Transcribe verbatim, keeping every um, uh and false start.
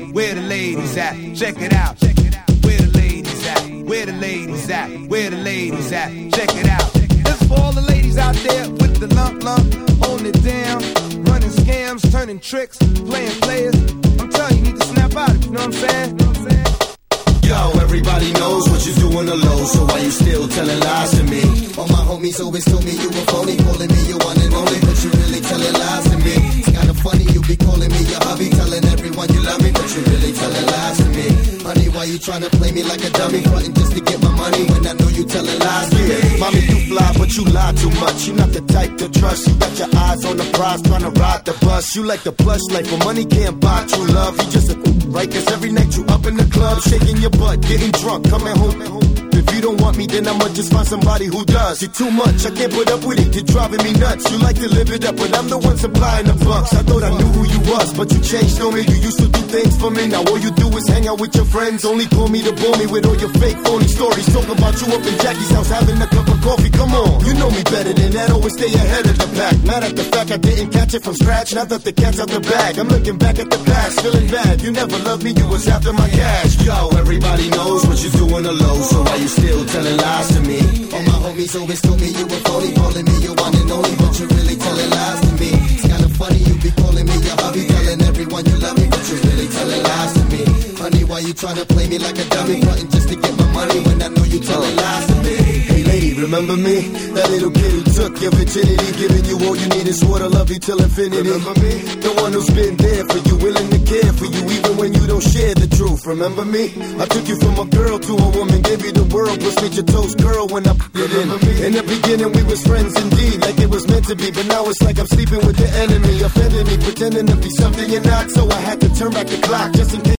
Where the ladies at? Check it out. Where the ladies at? Where the ladies at? Where the ladies at? Check it out. This for all the ladies out there with the lump lump, holding it down, running scams, turning tricks, playing players. I'm telling you, you need to snap out of it, you know what I'm saying? You know what I'm saying? Yo, everybody knows what you do on the low, so why you still telling lies to me? All my homies always told me you were phony, calling me your one and only, but you really telling lies to me. It's kinda funny, you be calling me your hubby, telling everyone you love me, but you really telling lies to me. Honey, why you tryna play me like a dummy, frontin' just to get my money when I know you telling lies to me? Mommy, you fly, but you lie too much. You not the type to trust. You got your eyes on the prize, tryna ride the bus. You like the plush life, but money can't buy true love. You just a right, cause every night you up in the club, shaking your butt, getting drunk, coming home. If you don't want me, then I'ma just find somebody who does. You're too much, I can't put up with it, you're driving me nuts. You like to live it up, but I'm the one supplying the bucks. I thought I knew who you was, but you changed on me. You used to do things for me, now all you do is hang out with your friends. Only call me to bore me with all your fake phony stories. Talk about you up in Jackie's house, having a cup of coffee, come on. You know me better than that, always stay ahead of the pack. Mad at the fact I didn't catch it from scratch, now that the cat's out the bag. I'm looking back at the past, feeling bad. You never loved me, you was after my cash. Yo, everybody knows what you do on the low, so why you still telling lies to me? All my homies always told me you were phony, calling me your one and only, but you really telling lies to me. It's kinda funny, you be calling me your hubby, telling everyone you love me, but you really telling lies to me. Honey, why you tryna play me like a dummy, frontin' just to get my money when I know you telling lies to me? Hey lady, remember me? That little kid who took your virginity, giving you all you need and swore to love you till infinity. Remember me? The one who's been there for you, willing to care for you, even when you don't share the truth. Remember me? I took you from a girl to a woman, gave you the world, plus made your toes curl when I put it in. In the beginning we was friends indeed, like it was meant to be, but now it's like I'm sleeping with the enemy, offending me, pretending to be something you're not, so I had to turn back the clock just in case.